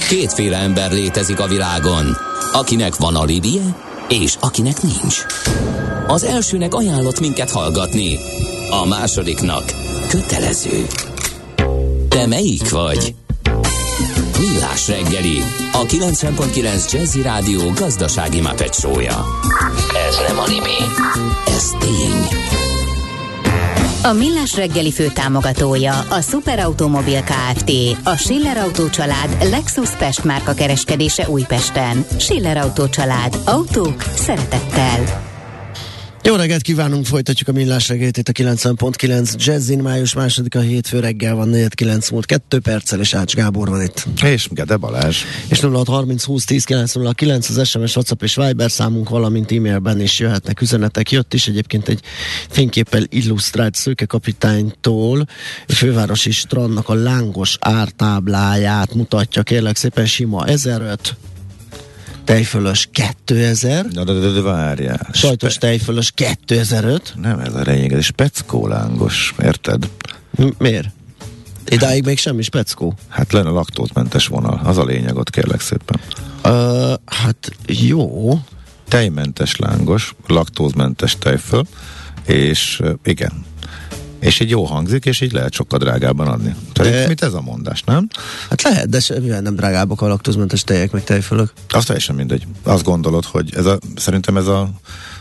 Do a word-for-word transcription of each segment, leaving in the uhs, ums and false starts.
Kétféle ember létezik a világon, akinek van alibije, és akinek nincs. Az elsőnek ajánlott minket hallgatni, a másodiknak kötelező. Te melyik vagy? Millás reggeli, a kilencven pont kilenc Jazzy Rádió gazdasági Muppet show-ja. Ez nem anime, ez tény. A Millás reggeli főtámogatója a Superautomobil Kft. A Schiller Autó család Lexus Pest márka kereskedése Újpesten. Schiller Autó család. Autók szeretettel. Jó reggelt kívánunk, folytatjuk a Millás reggelit itt a kilencven pont kilenc Jazzin. Május másodika hétfő reggel van, negyven kilenc múlt kettő perccel, és Ács Gábor van itt. És Gede Balázs. És nulla hat harminc húsz tíz kilenc nulla kilenc az es em es, WhatsApp és Viber számunk, valamint e-mailben is jöhetnek üzenetek. Jött is egyébként egy fényképpel illusztrált Szőkekapitánytól, a fővárosi strandnak a lángos ártábláját mutatja, kérlek szépen, sima ezeröt, tejfölös kétezer. Na, de, de, de várjál. Sajtos Spe- tejfölös kétezer-öt. Nem ez a lényeg, ez speckó lángos, érted? M- miért? Idáig még semmi speckó. Hát lenne laktózmentes vonal, az a lényeg ott, kérlek szépen. Uh, hát jó. Tejmentes lángos, laktózmentes tejföl, és uh, igen. És így jó hangzik, és így lehet sokkal drágában adni. Tehát de... mit ez a mondás, nem? Hát lehet, de semmivel nem drágábbak a laktózmentes tejek, meg tejfölök. Azt teljesen mindegy. Azt gondolod, hogy ez a, szerintem ez a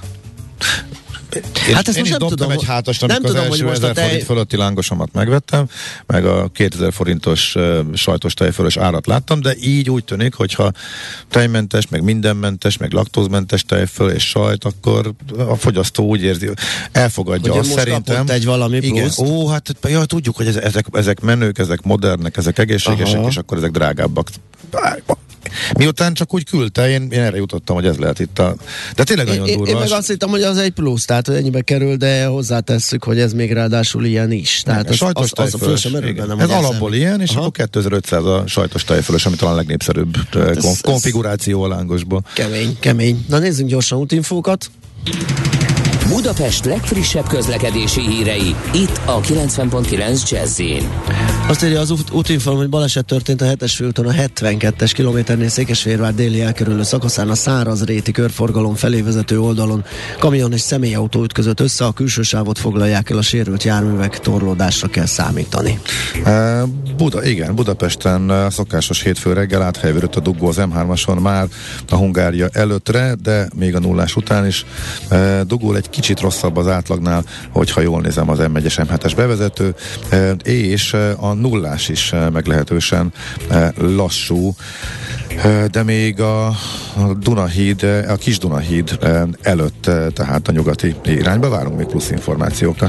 hát ezt én most is nem dobtam tudom, egy hátast, amikor tudom, az első ezer tej... forint fölötti lángosomat megvettem, meg a kétezer forintos uh, sajtos tejfölös árat láttam, de így úgy tűnik, hogyha tejmentes, meg mindenmentes, meg laktózmentes tejföl és sajt, akkor a fogyasztó úgy érzi, elfogadja hogy azt szerintem. egy valami plusz. Igen. Ó, hát ja, tudjuk, hogy ezek, ezek menők, ezek modernek, ezek egészségesek, aha, és akkor ezek drágábbak. Miután csak úgy küldte, én, én erre jutottam, hogy ez lehet itt a... De tényleg nagyon én, durva. Én meg azt hittem, hogy az egy plusz, tehát hogy ennyibe kerül, de hozzátesszük, hogy ez még ráadásul ilyen is. Tehát ez, sajtos az, az a föl sem merül bennem, ez alapból ilyen, és aha, akkor kétezer-ötszáz a sajtos tejfölös, ami talán a legnépszerűbb hát konf- konfiguráció a lángosból. Kemény, kemény. Na nézzünk gyorsan útinfókat. Budapest legfrissebb közlekedési hírei, itt a kilencven pont kilenc Jazzin. Azt írja az út, útinform, hogy baleset történt a hetes főúton a hetvenkettes kilométernél Székesfehérvár déli elkerülő szakaszán a Szárazréti körforgalom felé vezető oldalon kamion és személyautó ütközött össze, a külső sávot foglalják el, a sérült járművek, torlódásra kell számítani. Uh, Buda, igen, Budapesten uh, szokásos hétfő reggel áthelyverült a dugó az em hármason már a Hungária előttre, de még a nullás után is uh, dugul, egy kicsit rosszabb az átlagnál, hogyha jól nézem, az em egyes em hetes bevezető, uh, és uh, a nullás is uh, meglehetősen uh, lassú, uh, de még a, a Dunahíd, uh, a Kis Dunahíd uh, előtt, uh, tehát a nyugati irányba várunk még plusz információkat.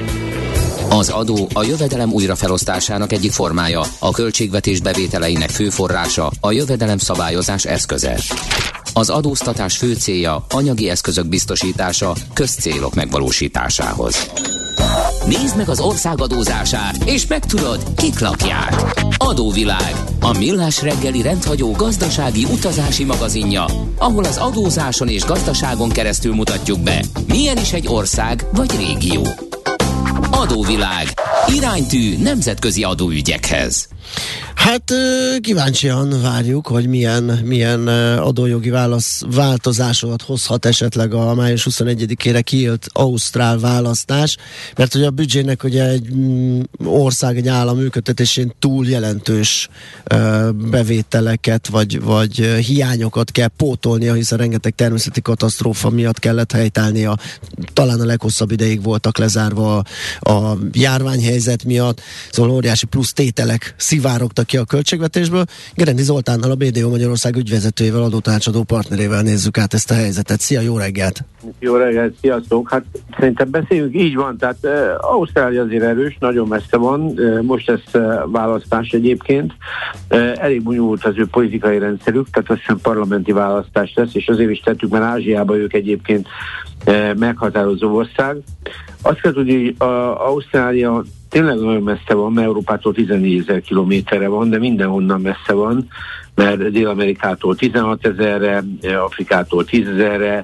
Az adó a jövedelem újrafelosztásának egyik formája, a költségvetés bevételeinek fő forrása, a jövedelem szabályozás eszköze. Az adóztatás fő célja anyagi eszközök biztosítása közcélok megvalósításához. Nézd meg az ország adózását, és megtudod, kik lakják. Adóvilág, a millás reggeli rendhagyó gazdasági utazási magazinja, ahol az adózáson és gazdaságon keresztül mutatjuk be, milyen is egy ország vagy régió. Adóvilág. Iránytű nemzetközi adóügyekhez. Hát kíváncsian várjuk, hogy milyen, milyen adójogi válasz, változásokat hozhat esetleg a május huszonegyedikére kiírt ausztrál választás, mert hogy a büdzsének ugye egy ország, egy állam működtetésén túl jelentős bevételeket vagy, vagy hiányokat kell pótolnia, hiszen rengeteg természeti katasztrófa miatt kellett helytállnia, talán a leghosszabb ideig voltak lezárva a, a járványhelyzet miatt, szóval óriási plusz tételek szivárogtak ki a költségvetésből. Gerendi Zoltánnal, a bé dé o Magyarország ügyvezetőjével, adótanácsadó partnerével nézzük át ezt a helyzetet. Szia, jó reggelt! Jó reggelt, sziasztok! Hát szerintem beszéljünk, így van, tehát uh, Ausztrália azért erős, nagyon messze van, uh, most ez uh, választás egyébként. Uh, elég bonyolult az ő politikai rendszerük, tehát azt hiszem parlamenti választás lesz, és azért is tettük, mert Ázsiában ők egyébként uh, meghatározó ország. Azt kell tudni, hogy uh, Ausztrália tényleg nagyon messze van, mert Európától tizennégyezer kilométerre van, de mindenhonnan messze van, mert Dél-Amerikától tizenhatezerre, Afrikától tízezerre,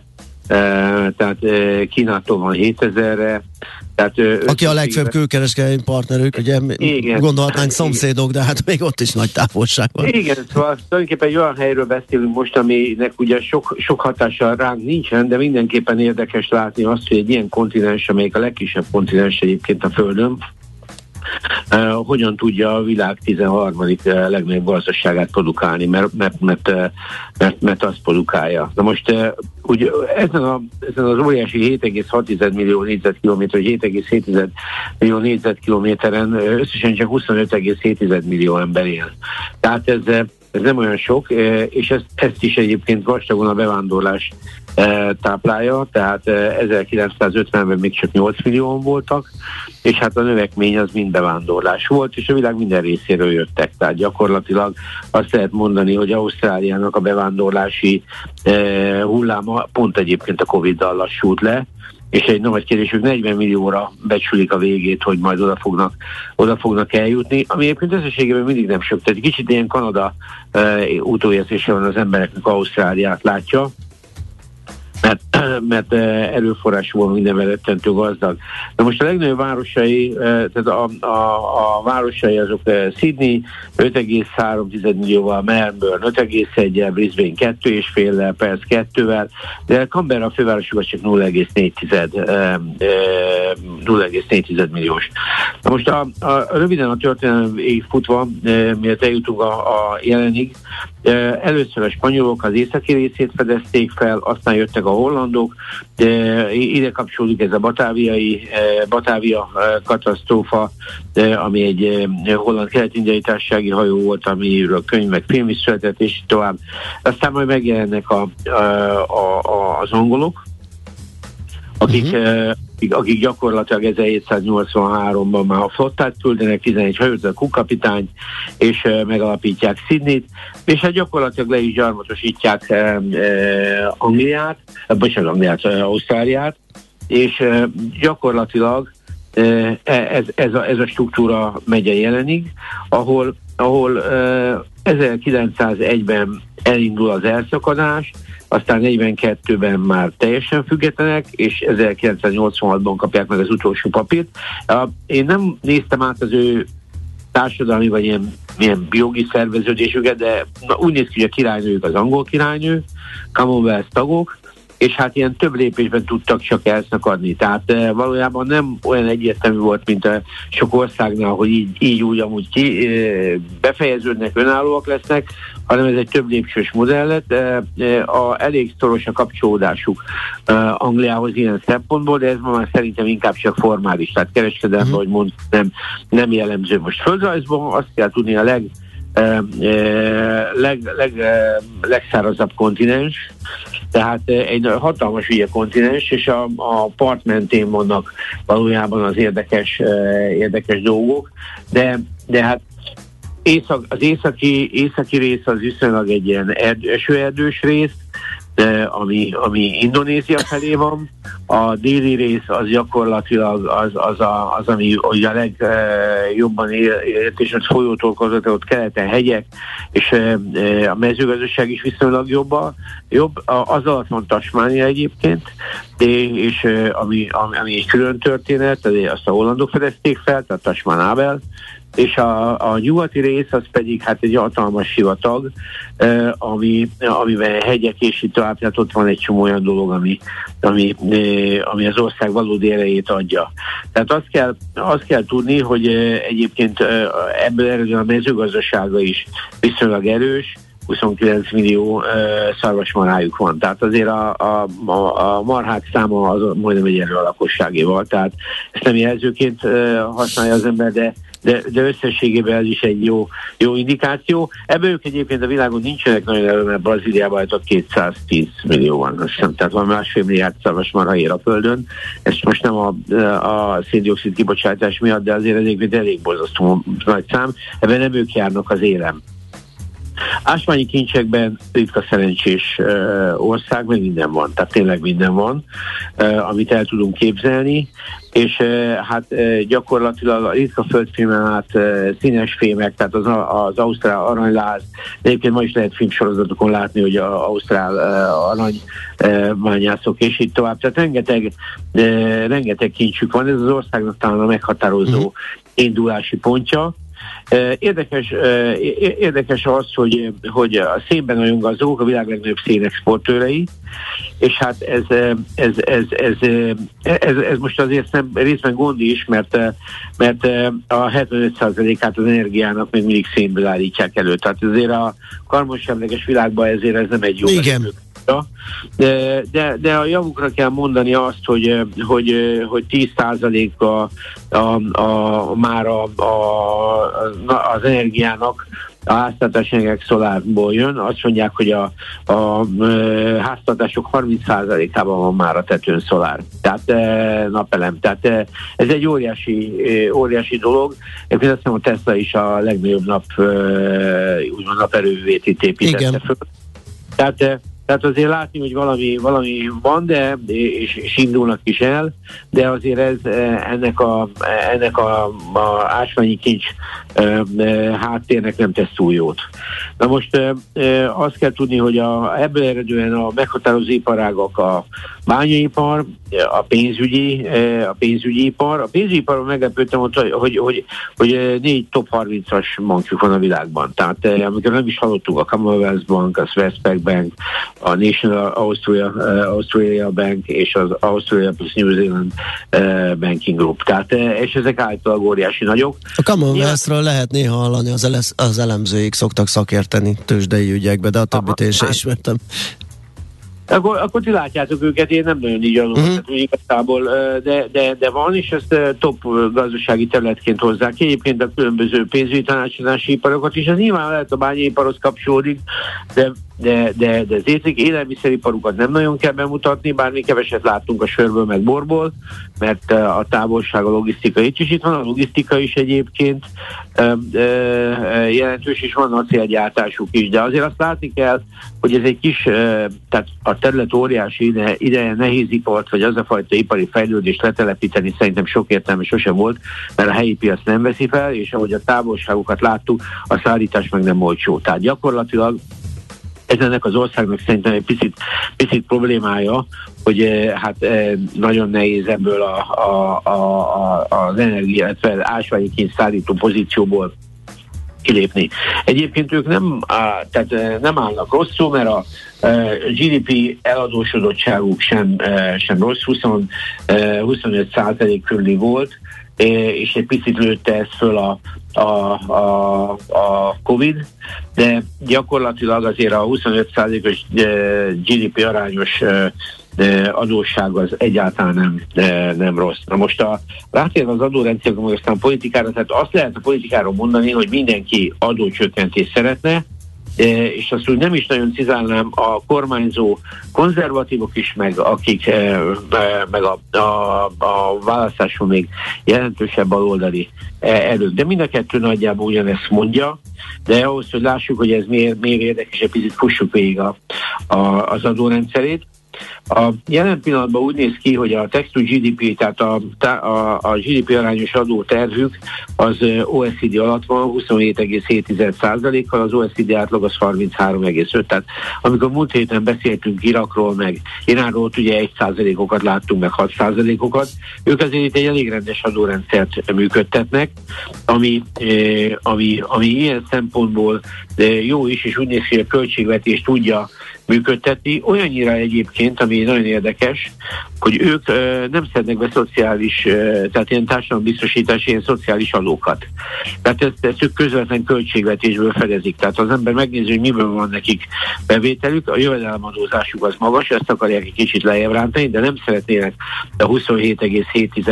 tehát Kínától van hétezerre. Tehát, aki a legfőbb külkereskedelmi partnerük, ugye igen, gondolhatnánk szomszédok, de hát még ott is nagy távolság van. Igen, szóval tulajdonképpen egy olyan helyről beszélünk most, aminek ugye sok, sok hatással ránk nincsen, de mindenképpen érdekes látni azt, hogy egy ilyen kontinens, amelyik a legkisebb kontinens egyébként a Földön, Uh, hogyan tudja a világ tizenharmadik uh, legnagyobb gazdaságát produkálni, mert, mert, mert, uh, mert, mert azt produkálja. Na most uh, ugye ezen, a, ezen az óriási hét egész hat millió négyzetkilométer, vagy hét egész hét millió négyzetkilométeren uh, összesen csak huszonöt egész hét millió ember él. Tehát ez, uh, ez nem olyan sok, uh, és ezt, ezt is egyébként vastagon a bevándorlás uh, táplálja, tehát uh, ezerkilencszázötvenben még csak nyolc millióan voltak, és hát a növekmény az mind bevándorlás volt, és a világ minden részéről jöttek. Tehát gyakorlatilag azt lehet mondani, hogy Ausztráliának a bevándorlási eh, hulláma pont egyébként a Covid-dal lassult le, és egy nagy kérdés, hogy negyven millióra becsülik a végét, hogy majd oda fognak, oda fognak eljutni, ami egyébként összességében mindig nem sok. Tehát kicsit ilyen Kanada eh, utóérzése van az embereknek, Ausztráliát látja, mert, mert erőforrásból mindenben rettentő gazdag. Na most a legnagyobb városai, tehát a, a, a városai azok Sydney öt egész három millióval, Melbourne öt egész egyel, Brisbane kettő egész öt-fel, Perth kettővel, de Canberra a fővárosuk az csak nulla egész négy milliós. Na most a, a, röviden a történelmig futva, miért eljutunk a, a jelenig, először a spanyolok az északi részét fedezték fel, aztán jöttek a hollandok, ide kapcsolódik ez a batáviai, Batávia katasztrófa, ami egy holland kelet-indiai társasági hajó volt, amiről könyv meg film is született, és tovább. Aztán majd megjelennek a, a, a, az angolok, akik, uh-huh. akik, akik gyakorlatilag ezerhétszáznyolcvanháromban már a flottát küldenek, tizenegy hajót, a Cook kapitányt, és uh, megalapítják Sydneyt, és hát gyakorlatilag le is gyarmatosítják uh, uh, Angliát, uh, bocsánat, Angliát, uh, Ausztráliát, és uh, gyakorlatilag uh, ez, ez, a, ez a struktúra megy a jelenig, ahol, ahol uh, ezerkilencszázegyben elindul az elszakadás, aztán negyvenkettőben már teljesen függetlenek, és ezerkilencszáznyolcvanhatban kapják meg az utolsó papírt. Én nem néztem át az ő társadalmi vagy ilyen, ilyen jogi szerveződésüket, de úgy néz ki, hogy a királynőjük az angol királynő, Commonwealth tagok, és hát ilyen több lépésben tudtak csak elszakadni. Tehát e, valójában nem olyan egyértelmű volt, mint a sok országnál, hogy így, így úgy amúgy ki, e, befejeződnek, önállóak lesznek, hanem ez egy több lépcsős modell lett. E, e, a, elég szoros a kapcsolódásuk e, Angliához ilyen szempontból, de ez ma már szerintem inkább csak formális. Tehát kereskedelme, uh-huh. hogy mond, nem, nem jellemző. Most földrajzban azt kell tudni, a leg leg, leg, legszárazabb kontinens, tehát egy hatalmas ügye kontinens, és a, a part mentén vannak valójában az érdekes, érdekes dolgok, de, de hát észak, az északi, északi rész az viszonylag egy ilyen erd, esőerdős rész, ami, ami Indonézia felé van. A déli rész az gyakorlatilag az, az, a, az ami a legjobban élt, és az folyótól között, ott keleten hegyek, és a mezőgazdaság is viszonylag jobb. jobb. Az alatt van Tasmánia egyébként, és ami, ami egy külön történet, azt a hollandok fedezték fel, tehát Tasman-Abel, és a, a nyugati rész az pedig hát egy hatalmas sivatag, eh, ami, amiben hegyek és itt tovább, tehát ott van egy csomó olyan dolog, ami, ami, eh, ami az ország valódi erejét adja. Tehát azt kell, azt kell tudni, hogy eh, egyébként eh, ebből eredően a mezőgazdasága is viszonylag erős, huszonkilenc millió uh, szarvasmarájuk van. Tehát azért a, a, a, a marhák száma az majdnem egyenlő a lakosságéval. Tehát ezt nem jelzőként uh, használja az ember, de, de, de összességében ez is egy jó, jó indikáció. Ebből ők egyébként a világon nincsenek nagyon elő, mert Brazíliában jutott kétszáztíz millió van. Azt hiszem, tehát van másfél milliárd szarvasmarha ér a Földön. Ezt most nem a, a szén-dioxid kibocsátás miatt, de azért egyébként elég borzasztó nagy szám. Ebben nem ők járnak az élem. Ásványi kincsekben ritka szerencsés ország, meg minden van, tehát tényleg minden van, amit el tudunk képzelni, és hát gyakorlatilag a ritka földfémen át színes fémek, tehát az, az ausztrál aranyláz, de egyébként ma is lehet filmsorozatokon látni, hogy az ausztrál aranybányászok és így tovább, tehát rengeteg, rengeteg kincsük van, ez az országnak talán a meghatározó indulási pontja. Érdekes, érdekes az, hogy, hogy a szénben nagyon gazdagok, a világ legnagyobb szénexportőrei, és hát ez, ez, ez, ez, ez, ez most azért nem részben gond is, mert, mert a hetvenöt százalékát az energiának még mindig szénből állítják elő. Tehát azért a karbonsemleges világban ezért ez nem egy jó Igen. De, de, de a javukra kell mondani azt, hogy, hogy, hogy tíz százalék a, a, a, már a, a, az energiának a háztartási energiák szolárból jön. Azt mondják, hogy a, a, a háztartások harminc százalékában van már a tetőn szolár. Tehát e, napelem. Tehát e, ez egy óriási, e, óriási dolog. Én azt hiszem, a Tesla is a legnagyobb nap, e, úgymond naperővétét építette föl. Tehát e, Tehát azért látni, hogy valami, valami van, de, és, és indulnak is el, de azért ez, ennek a, ennek a, a ásványi kincs e, e, háttérnek nem tesz túl jót. Na most e, e, azt kell tudni, hogy a, ebből eredően a meghatározó iparágak a bányaipar, a pénzügyi, e, a pénzügyi ipar. A pénzügyi iparban meglepődtem, hogy, hogy, hogy, hogy négy top harmincas bankjuk van a világban. Tehát e, amikor nem is hallottuk, a Commonwealth Bank, a Westpac Bank, a National Australia, uh, Australia Bank és az Australia plus New Zealand uh, Banking Group. Tehát, uh, és ezek általában óriási nagyok. A Commonwealth-ről lehet néha hallani, az, ele- az elemzőik szoktak szakérteni tőzsdei ügyekbe, de a többit én sem ismertem. Akkor, akkor ti látjátok őket, én nem nagyon így adom, uh-huh. igazából, de, de, de van, és ezt top gazdasági területként hozzák ki. Egyébként a különböző pénzügyi tanácsadási iparokat is, ez nyilván lehet a bányaiparhoz kapcsolódik, de de, de, de az érték élelmiszeriparukat nem nagyon kell bemutatni, bár mi keveset láttunk a sörből meg borból, mert a távolság, a logisztika is, és itt van a logisztika is egyébként jelentős, és van acélgyártásuk is, de azért azt látni kell, hogy ez egy kis, tehát a terület óriási ide, ideje nehéz ipart, vagy az a fajta ipari fejlődést letelepíteni szerintem sok értelme sose volt, mert a helyi piac nem veszi fel, és ahogy a távolságokat láttuk, a szállítás meg nem olcsó. Tehát gyakorlatilag ez ennek az országnak szerintem egy picit, picit problémája, hogy hát nagyon nehéz ebből a, a, a, az energia, illetve ásványi kincs szállító pozícióból kilépni. Egyébként ők nem, tehát nem állnak rosszul, mert a gé dé pé eladósodottságuk sem, sem rossz, húsz, huszonöt százalék körüli volt, és egy picit lőtte ezt föl a, a, a, a Covid, de gyakorlatilag azért a huszonöt százalékos gé dé pé arányos adósság az egyáltalán nem, nem rossz. Na most a rátérve az adórendszerre, meg aztán politikára, tehát azt lehet a politikáról mondani, hogy mindenki adócsökkentést szeretne, és azt úgy nem is nagyon cizálnám, a kormányzó konzervatívok is, meg akik meg a, a, a választáson még jelentősebb baloldali erők. De mind a kettő nagyjából ugyanezt mondja, de ahhoz, hogy lássuk, hogy ez miért, miért érdekes, egy picit fussuk végig a, a, az adórendszerét. A jelen pillanatban úgy néz ki, hogy a tax to gé dé pé, tehát a, a, a gé dé pé arányos adótervük az o e cé dé alatt van, huszonhét egész hét százalékkal, az o e cé dé átlag az harminchárom egész öt. Tehát amikor múlt héten beszéltünk Irakról, meg Iránról, ugye egy százalékokat láttunk, meg hat százalékokat, ők azért itt egy elég rendes adórendszert működtetnek, ami, eh, ami, ami ilyen szempontból eh, jó is, és úgy néz ki, hogy a költségvetés tudja működtetni. Olyannyira egyébként, ami nagyon érdekes, hogy ők ö, nem szednek be szociális, ö, tehát ilyen társadalombiztosítási, ilyen szociális adókat. Tehát ezt, ezt ők közvetlen költségvetésből fedezik. Tehát az ember megnézi, hogy miből van nekik bevételük, a jövedelemadózásuk az magas, ezt akarják egy kicsit lejjebb rántani, de nem szeretnének a huszonhét egész hét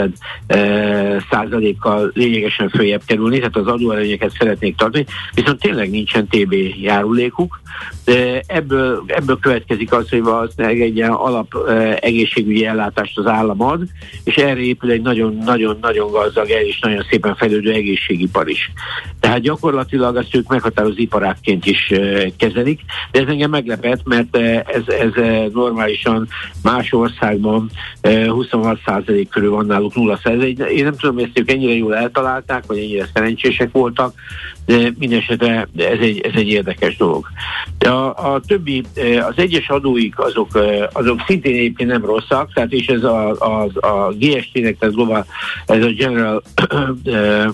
százalékkal lényegesen följebb kerülni, tehát az adóelőnyeket szeretnék tartani, viszont tényleg nincsen té bé járulékuk. De ebből, ebből következik az, hogy valószínűleg egy ilyen alap e, egészségügyi ellátást az állam ad, és erre épül egy nagyon-nagyon-nagyon gazdag és nagyon szépen fejlődő egészségipar is. Tehát Tehát gyakorlatilag azt ők meghatározó iparágként is uh, kezelik, de ez engem meglepett, mert uh, ez, ez uh, normálisan más országban uh, huszonhat százalék körül van náluk nulla százalék. Én nem tudom, hogy ezt ők ennyire jól eltalálták, vagy ennyire szerencsések voltak, de mindenesetre ez egy, ez egy érdekes dolog. A, a többi, az egyes adóik azok, azok szintén egyébként nem rosszak, tehát és ez a, a, a gé es té-nek, tehát global, ez a General uh,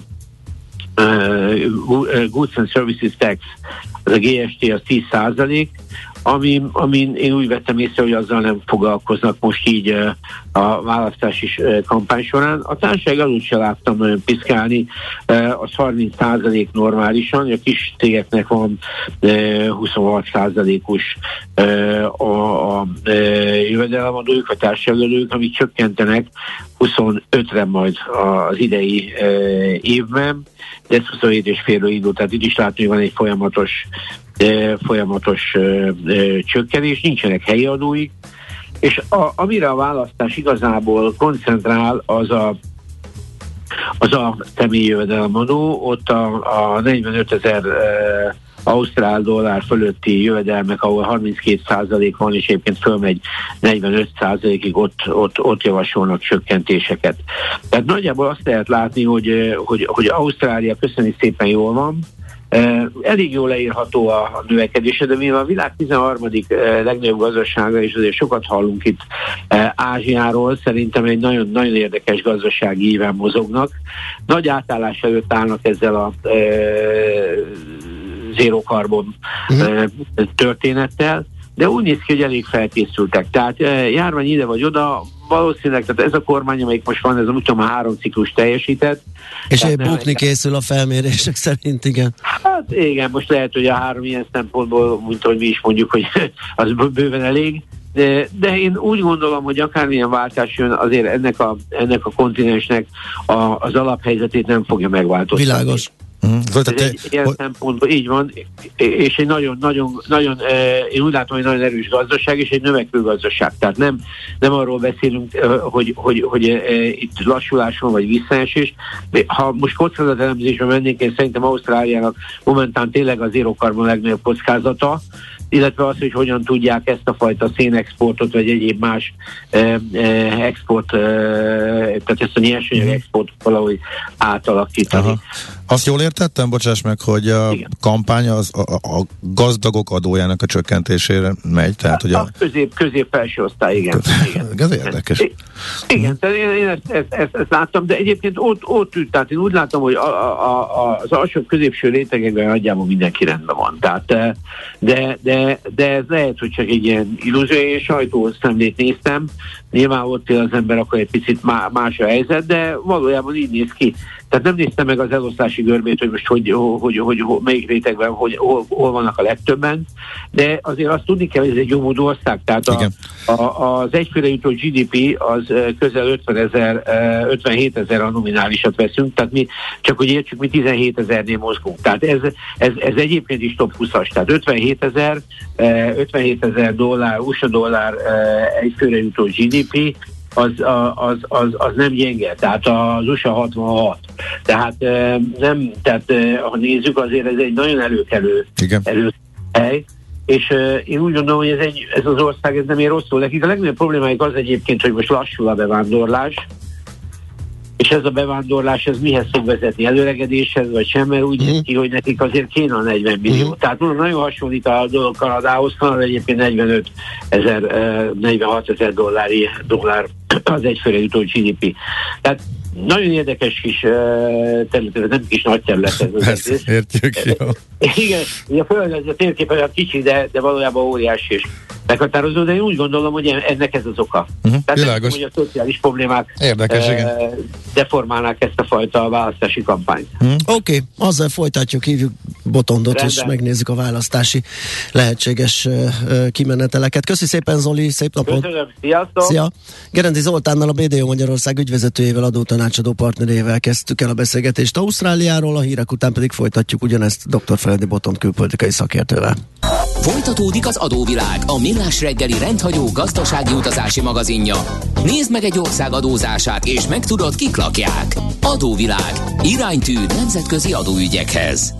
uh, Goods and Services Tax, az a gé es té az tíz százalék, Ami, amin én úgy vettem észre, hogy azzal nem foglalkoznak most így uh, a választási uh, kampány során. A társaság adót se láttam nagyon piszkálni, uh, az harminc százalék normálisan, a kis cégeknek van uh, huszonhat százalékos uh, a, a uh, jövedelemadójuk, a társaságadójuk, amik csökkentenek huszonötre majd az idei uh, évben, de ez huszonhét és félről indult, tehát itt is látni, hogy van egy folyamatos folyamatos ö, ö, csökkenés, nincsenek helyi adóik, és a, amire a választás igazából koncentrál, az a az a személyi jövedelemadó, ott a, a negyvenötezer ausztrál dollár fölötti jövedelmek, ahol harminckét százalék van, és egyébként fölmegy negyvenöt százalékig, ott, ott, ott javasolnak csökkentéseket. Tehát nagyjából azt lehet látni, hogy, hogy, hogy Ausztrália köszönjük szépen jól van, Uh, elég jól leírható a, a növekedése, de mivel a világ tizenharmadik uh, legnagyobb gazdasága, és azért sokat hallunk itt uh, Ázsiáról, szerintem egy nagyon, nagyon érdekes gazdasági íven mozognak. Nagy átállás előtt állnak ezzel a uh, zero carbon uh, történettel, de úgy néz ki, hogy elég felkészültek. Tehát uh, járvány ide vagy oda, valószínűleg, tehát ez a kormány, amelyik most van, ez a úgyhogy már három ciklus teljesített. És egy bukni készül a felmérések szerint, igen. Hát igen, most lehet, hogy a három ilyen szempontból, mint hogy mi is mondjuk, hogy az bőven elég, de, de én úgy gondolom, hogy akármilyen váltás jön, azért ennek a, ennek a kontinensnek a, az alaphelyzetét nem fogja megváltoztatni. Világos. Mm, Ez egy ilyen hogy... szempontból így van, és egy nagyon, nagyon, nagyon, én úgy látom, hogy nagyon erős gazdaság, és egy növekvő gazdaság. Tehát nem, nem arról beszélünk, hogy, hogy, hogy itt lassulás van, vagy visszaesés. Ha most kockázatelemzésbe mennénk, én szerintem Ausztráliának momentán tényleg az zero carbon legnagyobb kockázata, illetve az, hogy hogyan tudják ezt a fajta szénexportot, vagy egyéb más eh, eh, export, eh, tehát ezt a nyersanyag exportot valahogy átalakítani. Aha. Azt jól értettem, bocsáss meg, hogy a igen. kampány az a, a gazdagok adójának a csökkentésére megy, tehát hogy a... a közép, közép-felső osztály, igen. igen. Ez érdekes. I- igen, tehát én, én ezt, ezt, ezt, ezt láttam, de egyébként ott, ott ült, tehát én úgy látom, hogy a, a, a, az alsó középső rétegekben nagyjából mindenki rendben van. Tehát, de, de, de ez lehet, hogy csak egy ilyen illúzió, én sajtószemlét néztem, nyilván ott él az ember, akkor egy picit más a helyzet, de valójában így néz ki. Tehát nem néztem meg az elosztási görbét, hogy most hogy, hogy, hogy, hogy melyik rétegben, hogy hol, hol vannak a legtöbben, de azért azt tudni kell, hogy ez egy jó módú ország. Tehát a, a, az egyfőre jutó gé dé pé az közel ötvenhét ezer a nominálisat veszünk, tehát mi, csak hogy értsük, mi tizenhét ezernél mozgunk. Tehát ez, ez, ez egyébként is top húszas, tehát ötvenhét ezer dollár, u es á dollár egyfőre jutó gé dé pé, Az, az, az, az nem gyenge, tehát az u es á hatvanhat. Tehát nem, tehát ha nézzük, azért ez egy nagyon előkelő előhely, és én úgy gondolom, hogy ez, egy, ez az ország ez nem ér rosszul. Nekik a legnagyobb problémáik az egyébként, hogy most lassul a bevándorlás, és ez a bevándorlás, ez mihez fog vezetni? Előregedéshez, vagy sem, mert úgy néz ki, hogy nekik azért kéne a negyven millió. Mm. Tehát nagyon hasonlít a dolog Kanadához, Kanada egyébként negyvenöt ezer, negyvenhat ezer dollári, dollár az egyfőre jutó gé dé pé. Tehát nagyon érdekes kis terület, nem kis nagy terület ez az egész. Értjük, jó. Igen, a föld, a térkép olyan kicsi, de, de valójában óriási és meghatározó, de én úgy gondolom, hogy ennek ez az oka. Uh-huh, Tehát nem tudom, hogy a szociális problémák érdekes, uh, igen. deformálnák ezt a fajta választási kampányt. Uh-huh. Oké, okay, azzal folytatjuk, hívjuk Botondot, rendben, és megnézzük a választási lehetséges uh, kimeneteleket. Köszi szépen, Zoli, szép napot! Köszönöm, sziasztok! Szia! Gerendi Zoltánnal, a bé dé o Magyarország ügyvezetőjével, adótanácsadó partnerével kezdtük el a beszélgetést Ausztráliáról, a hírek után pedig folytatjuk ugyanezt dr. Feledi Botond külpolitikai szakértővel. Folytatódik az Adóvilág, a millás reggeli rendhagyó gazdasági utazási magazinja. Nézd meg egy ország adózását, és megtudod, kik lakják. Adóvilág. Iránytű nemzetközi adóügyekhez.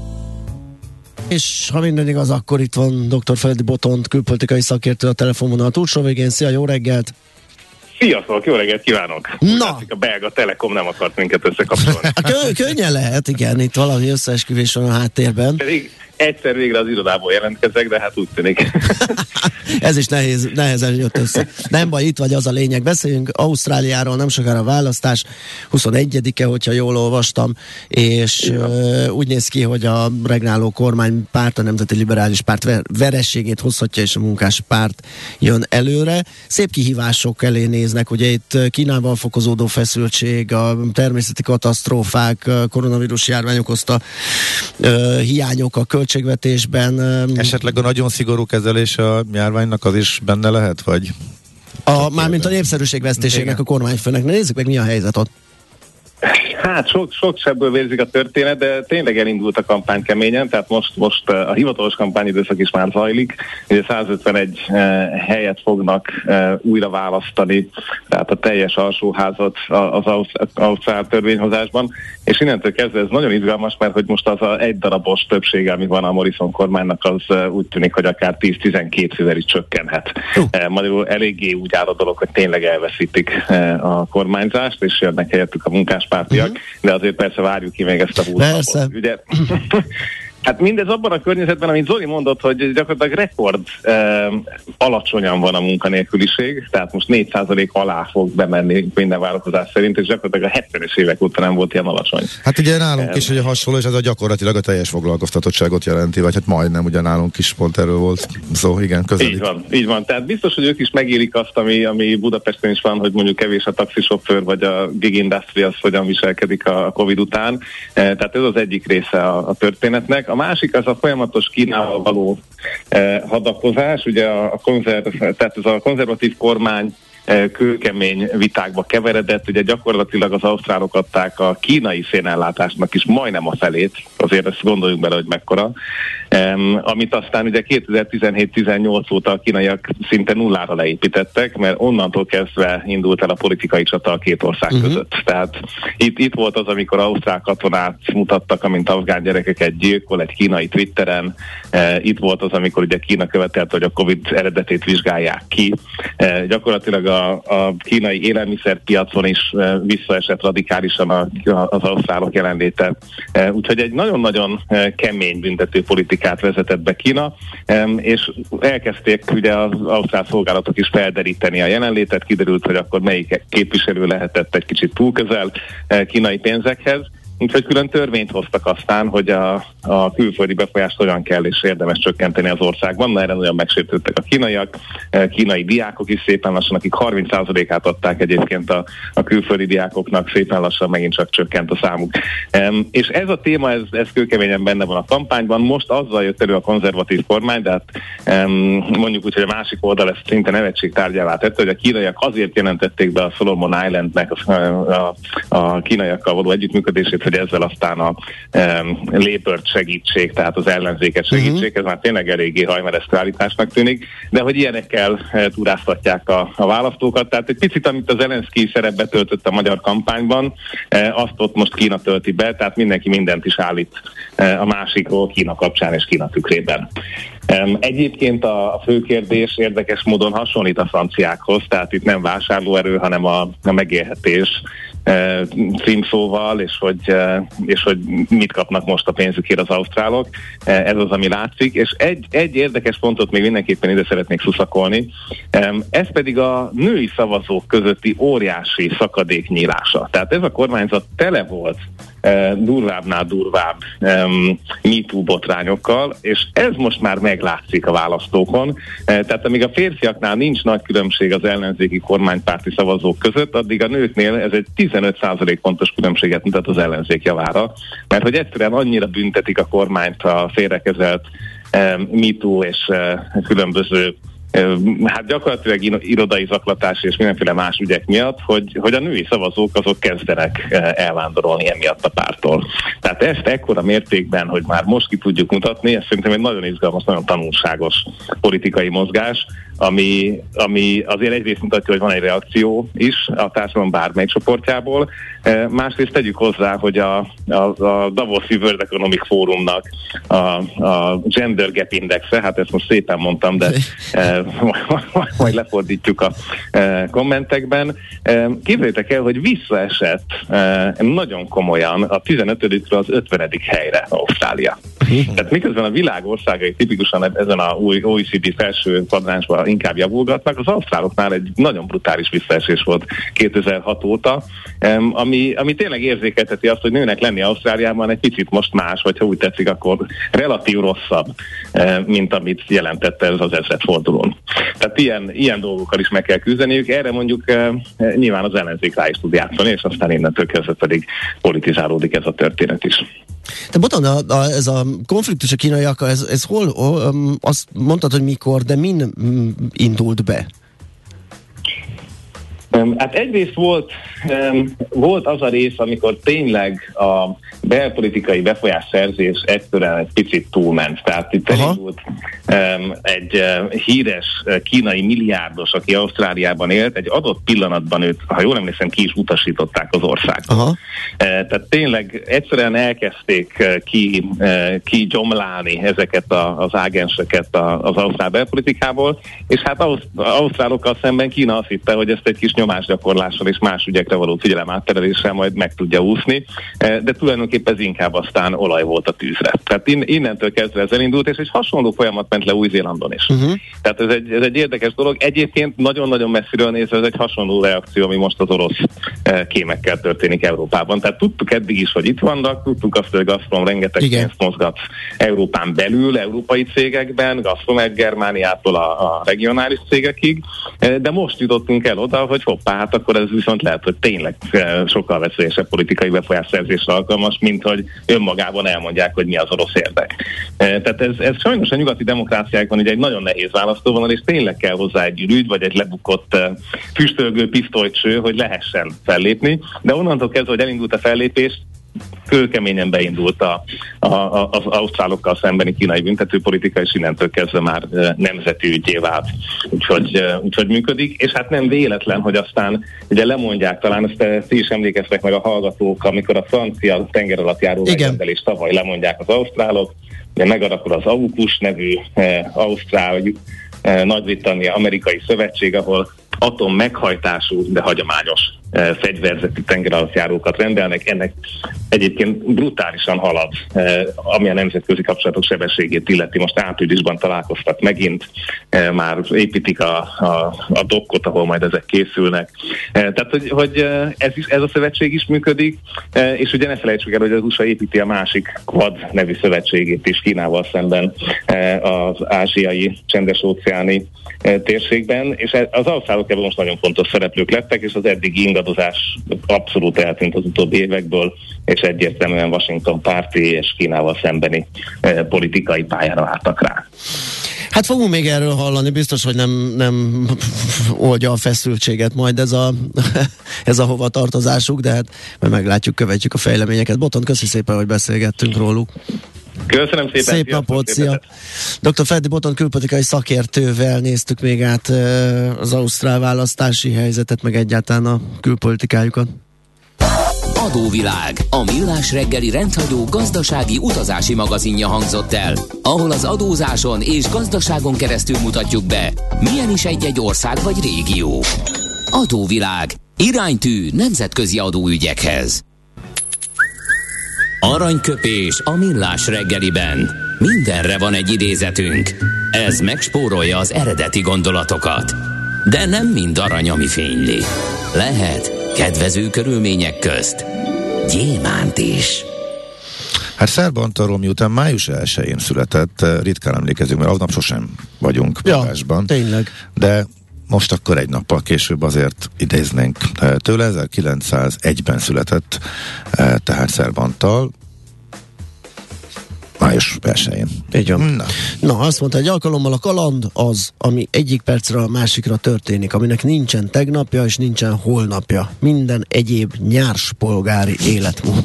És ha minden igaz, akkor itt van dr. Feledi Botont, külpolitikai szakértő a telefonvonal túlsó végén. Szia, jó reggelt! Sziasztok, jó reggelt kívánok! Na! A belga Telekom nem akart minket összekapcsolni. Kö- könnyen lehet, igen, itt valami összeesküvés van a háttérben. Pedig egyszer végre az irodából jelentkezek, de hát úgy tűnik. Ez is nehéz, nehezen jött össze. Nem baj, itt vagy, az a lényeg. Beszéljünk Ausztráliáról, nem sokára választás, huszonegyedike, hogyha jól olvastam, és uh, úgy néz ki, hogy a regnáló kormánypárt, a Nemzeti Liberális Párt ver- verességét hozhatja, és a Munkáspárt jön előre. Szép kihívások elé néznek, ugye itt Kínával fokozódó feszültség, a természeti katasztrófák, a koronavírus járvány okozta uh, hiányok a költségvetésben. Esetleg a nagyon szigorú kezelés a járványnak az is benne lehet, vagy? A, mármint a népszerűségvesztésének a kormányfőnek. Nézzük meg, mi a helyzet ott. Hát sok, sok sebből vérzik a történet, de tényleg elindult a kampány keményen, tehát most, most a hivatalos kampányidőszak is már zajlik, ugye százötvenegy helyet fognak újra választani, tehát a teljes alsóházat az ausztrál törvényhozásban, és innentől kezdve ez nagyon izgalmas, mert hogy most az a egy darabos többsége, ami van a Morrison kormánynak, az úgy tűnik, hogy akár tíz-tizenkét fővel is csökkenhet. Uh. Magyarul eléggé úgy áll a dolog, hogy tényleg elveszítik a kormányzást, és jönnek helyettük a munkáspártiak, uh-huh. de azért persze várjuk ki még ezt a húsz napot. Ugye, hát mindez abban a környezetben, amit Zoli mondott, hogy gyakorlatilag rekord eh, alacsonyan van a munkanélküliség, tehát most négy százalék alá fog bemenni minden várakozás szerint, és gyakorlatilag a hetvenes évek óta nem volt ilyen alacsony. Hát ugye nálunk is ugye hasonló, és ez a gyakorlatilag a teljes foglalkoztatottságot jelenti, vagy hát majdnem, ugye nálunk is pont erről volt szó, igen, közelít. Így van, így van. Tehát biztos, hogy ők is megélik azt, ami, ami Budapesten is van, hogy mondjuk kevés a taxisofőr, vagy a gig industry az hogyan viselkedik a Covid után. Eh, tehát ez az egyik része a, a történetnek. A másik az a folyamatos Kínával való eh, hadakozás, ugye a, a konzerv, tehát ez a konzervatív kormány eh, kőkemény vitákba keveredett, ugye gyakorlatilag az ausztrálok adták a kínai szénellátásnak is majdnem a felét, azért ezt gondoljunk bele, hogy mekkora, um, amit aztán ugye kétezer-tizenhét-tizennyolc óta a kínaiak szinte nullára leépítettek, mert onnantól kezdve indult el a politikai csata a két ország uh-huh. között. Tehát itt, itt volt az, amikor ausztrál katonát mutattak, amint afgán gyerekeket gyilkol egy kínai Twitteren, uh, itt volt az, amikor ugye Kína követelte, hogy a Covid eredetét vizsgálják ki. Uh, gyakorlatilag a, a kínai élelmiszerpiacon is uh, visszaesett radikálisan a, a, az ausztrálok jelenléte. Uh, úgyhogy egy nagyon-nagyon uh, kemény büntető politikát vezetett be Kína, um, és elkezdték ugye az ausztrál szolgálatok is felderíteni a jelenlétet, kiderült, hogy akkor melyik képviselő lehetett egy kicsit túl közel uh, kínai pénzekhez, úgyhogy külön törvényt hoztak aztán, hogy a, a külföldi befolyást hogyan kell és érdemes csökkenteni az országban. Na, erre nagyon megsértődtek a kínaiak, kínai diákok is szépen lassan, akik harminc százalékát adták egyébként a, a külföldi diákoknak, szépen lassan megint csak csökkent a számuk. Um, és ez a téma, ez, ez kőkeményen benne van a kampányban. Most azzal jött elő a konzervatív kormány, de hát um, mondjuk úgy, hogy a másik oldal ezt szinte nevetség tárgyává tette, hogy a kínaiak azért jelentették be a Solomon Islandnek a, a, a kínaiakkal való együttműködését, hogy ezzel aztán a um, Labour-t segítség, tehát az ellenzéket segítség, uh-huh. ez már tényleg eléggé hajmeresztő állításnak tűnik, de hogy ilyenekkel e, turáztatják a, a választókat. Tehát egy picit, amit az Zelenszky szerepbe töltött a magyar kampányban, e, azt ott most Kína tölti be, tehát mindenki mindent is állít e, a másikról Kína kapcsán és Kína tükrében. Um, egyébként a, a fő kérdés érdekes módon hasonlít a franciákhoz, tehát itt nem vásárlóerő, hanem a, a megélhetés uh, címszóval, és hogy, uh, és hogy mit kapnak most a pénzükért az ausztrálok. Uh, ez az, ami látszik. És egy, egy érdekes pontot még mindenképpen ide szeretnék szuszakolni, um, ez pedig a női szavazók közötti óriási szakadék nyílása. Tehát ez a kormányzat tele volt Uh, durvábbnál durvább um, MeToo botrányokkal, és ez most már meglátszik a választókon. Uh, tehát amíg a férfiaknál nincs nagy különbség az ellenzéki kormánypárti szavazók között, addig a nőknél ez egy tizenöt százalék pontos különbséget mutat az ellenzék javára, mert hogy egyszerűen annyira büntetik a kormányt a félrekezelt um, MeToo és uh, különböző hát gyakorlatilag irodai zaklatás és mindenféle más ügyek miatt, hogy, hogy a női szavazók azok kezdenek elvándorolni emiatt a pártól. Tehát ezt ekkora mértékben, hogy már most ki tudjuk mutatni, ez szerintem egy nagyon izgalmas, nagyon tanulságos politikai mozgás, ami, ami azért egyrészt mutatja, hogy van egy reakció is a társadalom bármely csoportjából. Másrészt tegyük hozzá, hogy a, a, a Davoszi World Economic Forumnak a, a Gender Gap Indexe, hát ezt most szépen mondtam, de e, majd lefordítjuk a e, kommentekben. E, képzeljétek el, hogy visszaesett e, nagyon komolyan a tizenötödikről az ötvenedik helyre Ausztrália. Tehát miközben a világ országai tipikusan ezen a új o e cé dé felső kvadránsban inkább javulgatnak, az ausztráloknál egy nagyon brutális visszaesés volt kétezer-hat óta, ami, ami tényleg érzékelteti azt, hogy nőnek lenni Ausztráliában egy picit most más, vagy ha úgy tetszik, akkor relatív rosszabb, mint amit jelentette ez az ezredfordulón. Tehát ilyen, ilyen dolgokkal is meg kell küzdeniük, erre mondjuk nyilván az ellenzék rá is tud játszani, és aztán innentől kezdve pedig politizálódik ez a történet is. Te Boton, a, a, ez a konfliktus a kínaiakkal, ez, ez hol, hol um, azt mondtad, hogy mikor, de min um, indult be? Hát egyrészt volt, um, volt az a rész, amikor tényleg a belpolitikai befolyásszerzés egyszerűen egy picit túlment. Tehát itt elindult um, egy uh, híres uh, kínai milliárdos, aki Ausztráliában élt, egy adott pillanatban őt, ha jól emlékszem, ki is utasították az országból. Uh, tehát tényleg egyszerűen elkezdték uh, ki, uh, ki gyomlálni ezeket a, az ágenseket a, az ausztrál belpolitikából, és hát az ausztrálokkal szemben Kína azt hitte, hogy ezt egy kis nyomásgyakorlással és más ügyekre való figyelem áttereléssel majd meg tudja úszni, de tulajdonképpen ez inkább aztán olaj volt a tűzre. Tehát innentől kezdve ez elindult, és egy hasonló folyamat ment le Új-Zélandon is. Uh-huh. Tehát ez egy, ez egy érdekes dolog. Egyébként nagyon-nagyon messziről nézve ez egy hasonló reakció, ami most az orosz kémekkel történik Európában. Tehát tudtuk eddig is, hogy itt vannak, tudtuk azt, hogy Gazprom rengeteg pénzt mozgat Európán belül, európai cégekben, Gazprom egy Germániától a, a regionális cégekig, de most jutottunk el oda, hogy hoppá, hát akkor ez viszont lehet, hogy tényleg sokkal veszélyesebb politikai befolyásszerzésre alkalmas, mint hogy önmagában elmondják, hogy mi az orosz érdek. Tehát ez, ez sajnos a nyugati demokráciákban egy nagyon nehéz választóvonal, és tényleg kell hozzá egy ürügy, vagy egy lebukott füstölgő pisztolycső, hogy lehessen fellépni, de onnantól kezdve, hogy elindult a fellépés, kőkeményen beindult a, a, a, az ausztrálokkal szembeni kínai büntetőpolitika, és innentől kezdve már nemzeti ügyé vált. Úgyhogy, úgyhogy működik, és hát nem véletlen, hogy aztán ugye lemondják, talán ezt ti is emlékeztek meg a hallgatók, amikor a francia tengeralattjáró megrendelést tavaly lemondják az ausztrálok, ugye megalakul az AUKUS nevű eh, ausztrál eh, Nagy-Britannia amerikai szövetség, ahol atom meghajtású, de hagyományos e, fegyverzetű tengeralattjárókat rendelnek. Ennek egyébként brutálisan halad, e, ami a nemzetközi kapcsolatok sebességét illeti. Most áprilisban találkoztak megint, e, már építik a, a, a dokkot, ahol majd ezek készülnek. E, tehát, hogy, hogy ez, is, ez a szövetség is működik, e, és ugye ne felejtsük el, hogy az u es á építi a másik Quad nevű szövetségét is Kínával szemben e, az ázsiai csendes-óceáni e, térségben, és az ausztrálok ebben most nagyon fontos szereplők lettek, és az eddigi ingadozás abszolút eltűnt az utóbbi évekből, és egyértelműen Washington párti és Kínával szembeni eh, politikai pályára álltak rá. Hát fogunk még erről hallani, biztos, hogy nem, nem oldja a feszültséget majd ez a, ez a hovatartozásuk, de hát majd meglátjuk, követjük a fejleményeket. Boton, köszi szépen, hogy beszélgettünk róluk. Köszönöm szépen. Szép napot, szia! doktor Feledi Boton külpolitikai szakértővel néztük még át az ausztrál választási helyzetet, meg egyáltalán a külpolitikájukat. Adóvilág, a millás reggeli rendhagyó gazdasági utazási magazinja hangzott el, ahol az adózáson és gazdaságon keresztül mutatjuk be, milyen is egy-egy ország vagy régió. Adóvilág, iránytű nemzetközi adóügyekhez. Aranyköpés a millás reggeliben. Mindenre van egy idézetünk. Ez megspórolja az eredeti gondolatokat. De nem mind arany, ami fényli. Lehet kedvező körülmények közt gyémánt is. Hát Szerb Antalról miután május elsején született, ritkán emlékezünk, mert aznap sosem vagyunk adásban. Ja, tényleg. De most akkor egy nappal később azért idéznénk tőle. ezerkilencszázegyben született tehát Szerb Antal. május elsején. Így van. Na. Na, azt mondta, egy alkalommal a kaland az, ami egyik percről a másikra történik, aminek nincsen tegnapja és nincsen holnapja. Minden egyéb nyárspolgári életmód.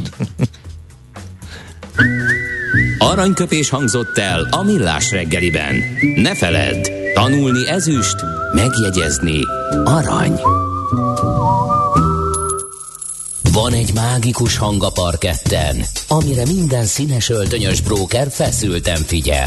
Aranyköpés hangzott el a Millás reggeliben. Ne feledd, tanulni ezüst, megjegyezni arany. Van egy mágikus hang a parketten, amire minden színes öltönyös bróker feszülten figyel.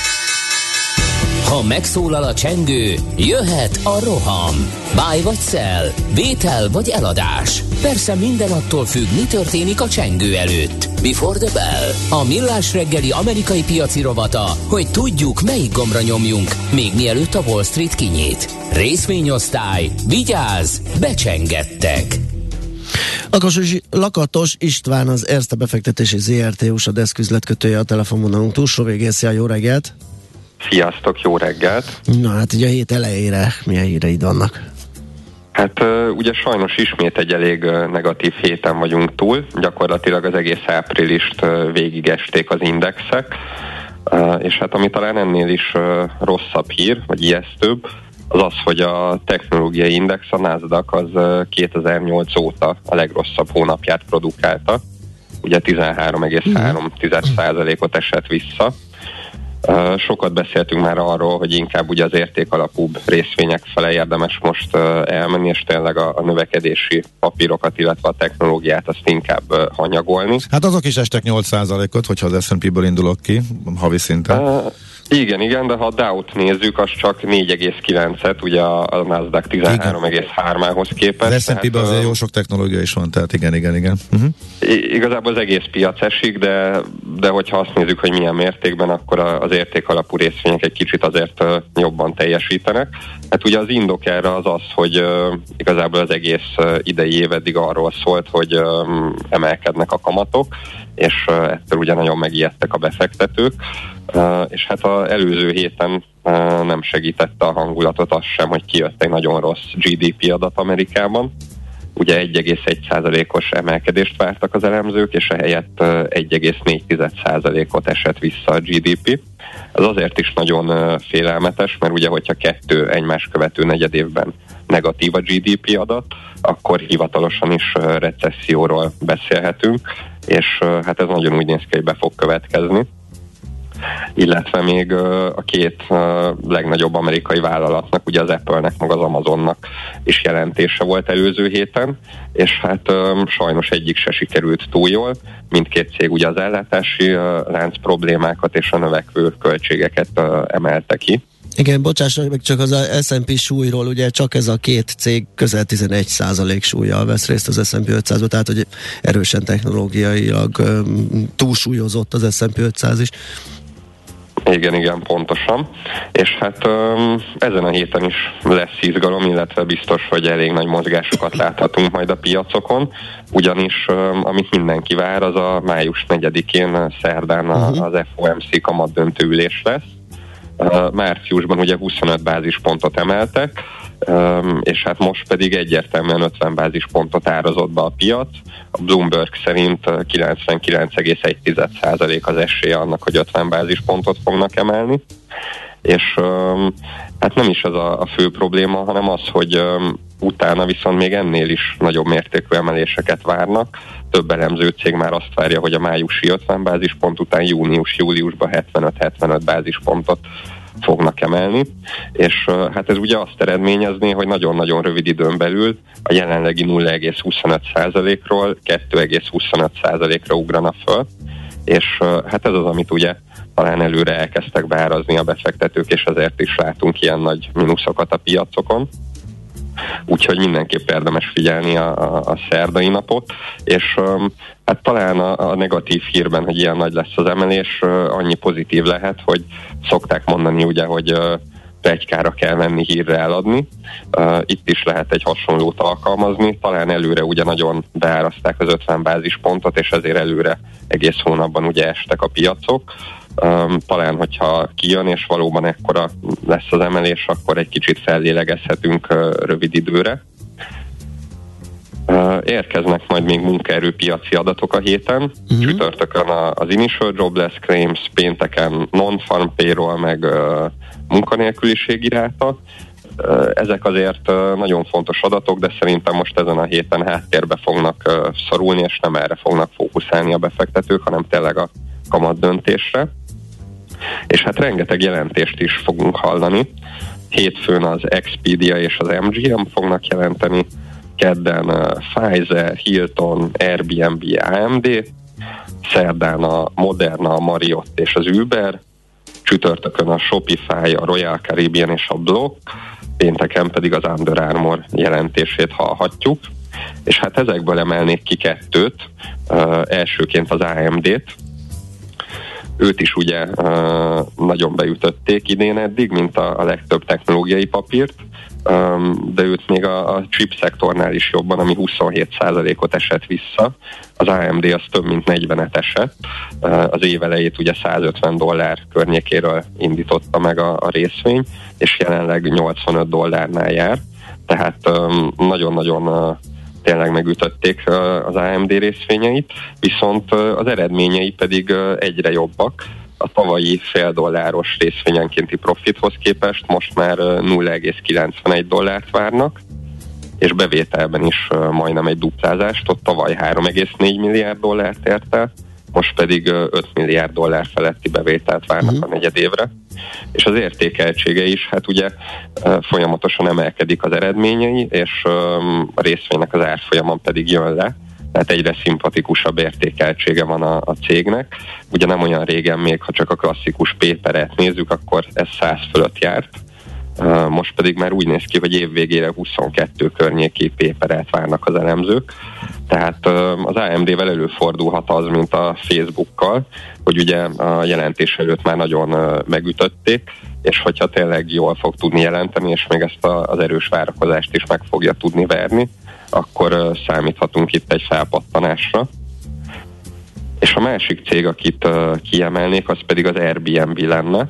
Ha megszólal a csengő, jöhet a roham. Buy vagy sell, vétel vagy eladás. Persze minden attól függ, mi történik a csengő előtt. Before the bell. A Millás reggeli amerikai piaci rovata, hogy tudjuk, melyik gombra nyomjunk, még mielőtt a Wall Street kinyit. Részvényosztály, vigyázz, becsengettek. Lakatos, Lakatos István, az Erste Befektetési zé er té u es á deszküzletkötője a telefonvonalunk túlsó végén. Szia, jó reggelt! Sziasztok, jó reggelt! Na hát ugye a hét elejére milyen híreid vannak? Hát ugye sajnos ismét egy elég negatív héten vagyunk túl, gyakorlatilag az egész áprilist végigesték az indexek, és hát ami talán ennél is rosszabb hír, vagy ijesztőbb, az az, hogy a technológiai index, a Nasdaq az kétezer-nyolc óta a legrosszabb hónapját produkálta, ugye tizenhárom egész három százalékot esett vissza. Sokat beszéltünk már arról, hogy inkább ugye az értékalapúbb részvények fele érdemes most elmenni, és tényleg a, a növekedési papírokat, illetve a technológiát azt inkább hanyagolni. Hát azok is estek nyolc százalékot, hogyha az es and pé-ből indulok ki, havi szinten. Uh, igen, igen, de ha a Dow-t nézzük, az csak négy egész kilencet, ugye a, a Nasdaq tizenhárom egész három-hoz képest. Az es and pé-ben azért jó sok technológia is van, tehát igen, igen, igen. Uh-huh. Igazából az egész piac esik, de, de hogyha azt nézzük, hogy milyen mértékben, akkor az értékalapú részvények egy kicsit azért jobban teljesítenek. Hát ugye az indok erre az az, hogy uh, igazából az egész uh, idei év eddig arról szólt, hogy um, emelkednek a kamatok, és uh, ettől ugye nagyon megijedtek a befektetők, uh, és hát az előző héten uh, nem segítette a hangulatot az sem, hogy kijött egy nagyon rossz gé dé pé adat Amerikában. Ugye egy egész egy százalékos emelkedést vártak az elemzők, és ehelyett uh, egy egész négy százalékot esett vissza a gé dé pé. Ez azért is nagyon uh, félelmetes, mert ugye, hogyha kettő egymás követő negyedévben negatív a gé dé pé adat, akkor hivatalosan is uh, recesszióról beszélhetünk, és uh, hát ez nagyon úgy néz ki, hogy be fog következni. Illetve még uh, a két uh, legnagyobb amerikai vállalatnak, ugye az Apple-nek, meg az Amazonnak is jelentése volt előző héten, és hát um, sajnos egyik se sikerült túl jól. Mindkét cég ugye az ellátási uh, lánc problémákat és a növekvő költségeket uh, emelte ki. Igen, bocsássanak meg, csak az es and pé súlyról, ugye csak ez a két cég közel tizenegy százalék súllyal vesz részt az es and pé ötszázba, tehát hogy erősen technológiailag um, túlsúlyozott az es and pé ötszáz is. Igen, igen, pontosan. És hát um, ezen a héten is lesz izgalom, illetve biztos, hogy elég nagy mozgásokat láthatunk majd a piacokon, ugyanis um, amit mindenki vár, az a május negyedikén szerdán a, uh-huh. az ef o em cé kamat döntőülés lesz. Uh, márciusban ugye huszonöt bázispontot emeltek, um, és hát most pedig egyértelműen ötven bázispontot árazott be a piac. A Bloomberg szerint kilencvenkilenc egész egy százalék az esélye annak, hogy ötven bázispontot fognak emelni. És um, hát nem is ez a, a fő probléma, hanem az, hogy um, utána viszont még ennél is nagyobb mértékű emeléseket várnak. Több elemző cég már azt várja, hogy a májusi ötven bázispont után június-júliusban hetvenöt-hetvenöt bázispontot fognak emelni, és uh, hát ez ugye azt eredményezné, hogy nagyon-nagyon rövid időn belül a jelenlegi nulla egész huszonöt százalékról kettő egész huszonöt százalékra ugrana föl, és uh, hát ez az, amit ugye talán előre elkezdtek beárazni a befektetők, és ezért is látunk ilyen nagy mínuszokat a piacokon. Úgyhogy mindenképp érdemes figyelni a, a, a szerdai napot, és um, hát talán a, a negatív hírben, hogy ilyen nagy lesz az emelés, uh, annyi pozitív lehet, hogy szokták mondani ugye, hogy uh, pletykára kell venni, hírre eladni. Uh, itt is lehet egy hasonlót alkalmazni, talán előre ugye nagyon beáraszták az ötven bázispontot, és ezért előre egész hónapban ugye estek a piacok. Um, talán, hogyha kijön, és valóban ekkora lesz az emelés, akkor egy kicsit fellélegezhetünk uh, rövid időre. Érkeznek majd még munkaerőpiaci adatok a héten, uh-huh. Csütörtökön az Initial Jobless Claims, pénteken Non-Farm Payroll, meg uh, munkanélküliségi ráta. Uh, ezek azért uh, nagyon fontos adatok, de szerintem most ezen a héten háttérbe fognak uh, szorulni, és nem erre fognak fókuszálni a befektetők, hanem tényleg a kamat döntésre. És hát rengeteg jelentést is fogunk hallani. Hétfőn az Expedia és az em gé em fognak jelenteni, kedden uh, Pfizer, Hilton, Airbnb, á em dé, szerdán a Moderna, a Marriott és az Uber, csütörtökön a Shopify, a Royal Caribbean és a Block, pénteken pedig az Under Armour jelentését hallhatjuk, és hát ezekből emelnék ki kettőt, uh, elsőként az á em dét, őt is ugye uh, nagyon beütötték idén eddig, mint a, a legtöbb technológiai papírt, um, de őt még a, a chip szektornál is jobban, ami huszonhét százalékot esett vissza. Az á em dé az több mint negyvenet esett. Uh, az év elejét ugye százötven dollár környékéről indította meg a, a részvény, és jelenleg nyolcvanöt dollárnál jár. Tehát um, nagyon-nagyon uh, tényleg megütötték az á em dé részvényeit, viszont az eredményei pedig egyre jobbak. A tavalyi fél dolláros részvényenkénti profithoz képest most már nulla egész kilencvenegy dollárt várnak, és bevételben is majdnem egy duplázást, ott tavaly három egész négy milliárd dollárt ért el, most pedig öt milliárd dollár feletti bevételt várnak uh-huh. a negyedévre. És az értékeltsége is, hát ugye folyamatosan emelkedik az eredményei, és a részvénynek az árfolyamon pedig jön le, tehát egyre szimpatikusabb értékeltsége van a, a cégnek. Ugye nem olyan régen még, ha csak a klasszikus péperet nézzük, akkor ez száz fölött járt. Most pedig már úgy néz ki, hogy évvégére huszonkettő környéki péperet várnak az elemzők. Tehát az á em dé-vel előfordulhat az, mint a Facebookkal, hogy ugye a jelentés előtt már nagyon megütötték, és hogyha tényleg jól fog tudni jelenteni, és még ezt az erős várakozást is meg fogja tudni verni, akkor számíthatunk itt egy felpattanásra. És a másik cég, akit kiemelnék, az pedig az Airbnb lenne.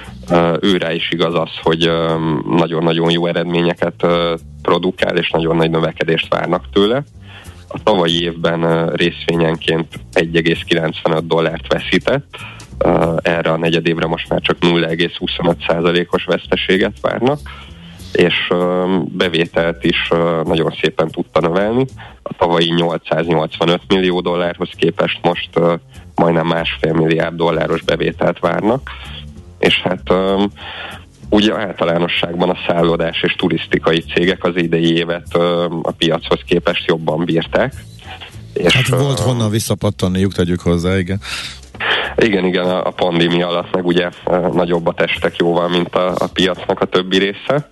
Őrá is igaz az, hogy nagyon-nagyon jó eredményeket produkál, és nagyon nagy növekedést várnak tőle. A tavalyi évben részvényenként egy egész kilencvenöt dollárt veszített, erre a negyedévre most már csak nulla egész huszonöt százalékos veszteséget várnak, és bevételt is nagyon szépen tudta növelni. A tavalyi nyolcszáznyolcvanöt millió dollárhoz képest most majdnem másfél milliárd dolláros bevételt várnak, és hát um, ugye általánosságban a szállodás és turisztikai cégek az idei évet um, a piachoz képest jobban bírták. És, hát volt honnan visszapattanniuk, tegyük hozzá, igen. Igen, igen, a, a pandémia alatt meg ugye uh, nagyobbat estek jóval, mint a, a piacnak a többi része.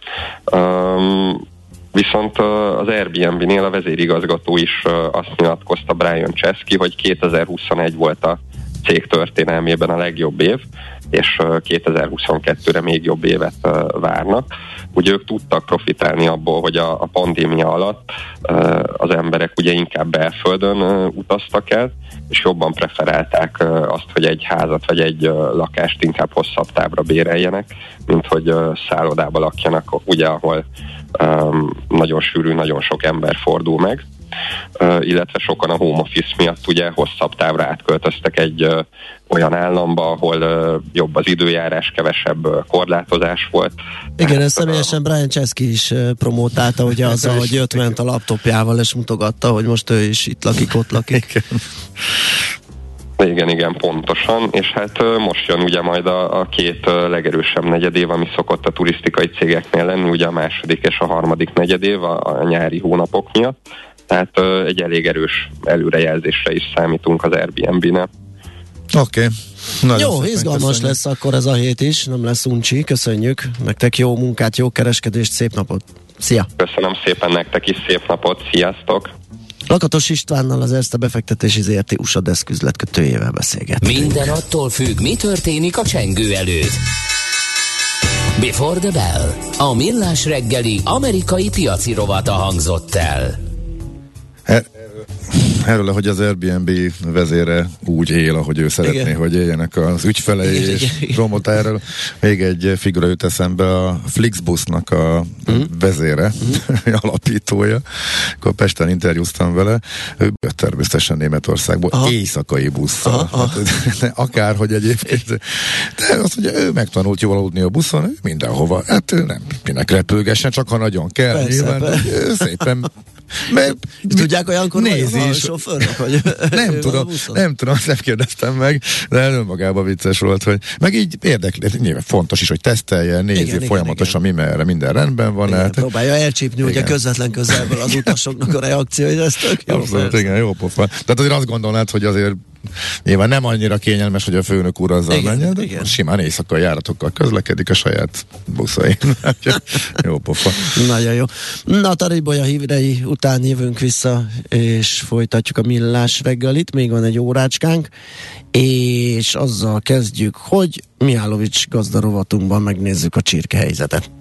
Um, Viszont az Airbnb-nél a vezérigazgató is uh, azt nyilatkozta, Brian Chesky, hogy kétezer-huszonegy volt a cég történelmében a legjobb év, és kétezer-huszonkettőre még jobb évet várnak. Ugye ők tudtak profitálni abból, hogy a, a pandémia alatt az emberek ugye inkább belföldön utaztak el, és jobban preferálták azt, hogy egy házat vagy egy lakást inkább hosszabb távra béreljenek, mint hogy szállodába lakjanak, ugye ahol nagyon sűrű, nagyon sok ember fordul meg. Uh, illetve sokan a home office miatt ugye hosszabb távra átköltöztek egy uh, olyan államba, ahol uh, jobb az időjárás, kevesebb uh, korlátozás volt. Igen, ezt személyesen Brian Chesky is uh, promótálta, ugye azzal, hogy jött ment a laptopjával, és mutogatta, hogy most ő is itt lakik, ott lakik. Igen, igen, pontosan, és hát uh, most jön ugye majd a, a két uh, legerősebb negyedév, ami szokott a turisztikai cégeknél lenni, ugye a második és a harmadik negyedév a, a nyári hónapok miatt. Tehát uh, egy elég erős előrejelzésre is számítunk az Airbnb-nél. Oké. Okay. Jó, izgalmas köszönjük. Lesz akkor ez a hét is, nem lesz uncsi, köszönjük. Nektek jó munkát, jó kereskedést, szép napot. Szia! Köszönöm szépen nektek is, szép napot, sziasztok! Lakatos Istvánnal, az Erste befektetési zé er té u es á Desk üzletkötőjével beszélget. Minden attól függ, mi történik a csengő előtt. Before the Bell. A millás reggeli amerikai piaci rovata hangzott el. erről, hogy az Airbnb vezére úgy él, ahogy ő szeretné, igen, hogy éljenek az ügyfelei, igen, és promotál erről. Még egy figura jut eszembe, a Flixbusnak a mm. vezére, mm. alapítója. Akkor Pesten interjúztam vele, ő természetesen Németországból, aha, éjszakai busszal. Hát, akárhogy egyébként. De azt mondja, ő megtanult jól aludni a buszon, ő mindenhova. Hát ő nem minek repülgessen, csak ha nagyon kell. Persze, nyilván, persze. Ő szépen mert tudják olyankor, nézi is. Sofőrök, hogy nem tudom, nem tudom, nem kérdeztem meg, de önmagában vicces volt, hogy meg így érdekli, nyilván fontos is, hogy tesztelje, nézi igen, folyamatosan igen, mi merre, minden rendben van. Igen, hát, próbálja elcsípni ugye közvetlen közelből az utasoknak a reakcióit, ez tök jó. Abszolút, igen, jó pofa. Tehát azért azt gondolnád, hogy azért nyilván nem annyira kényelmes, hogy a főnök úr azzal menjen, de igen, simán éjszakai járatokkal közlekedik a saját buszain. Jó pofa. Nagyon jó. Na, Taribolya hírei után jövünk vissza, és folytatjuk a Millás reggelit. Még van egy órácskánk, és azzal kezdjük, hogy Mihálovics gazdarovatunkban megnézzük a csirke helyzetet.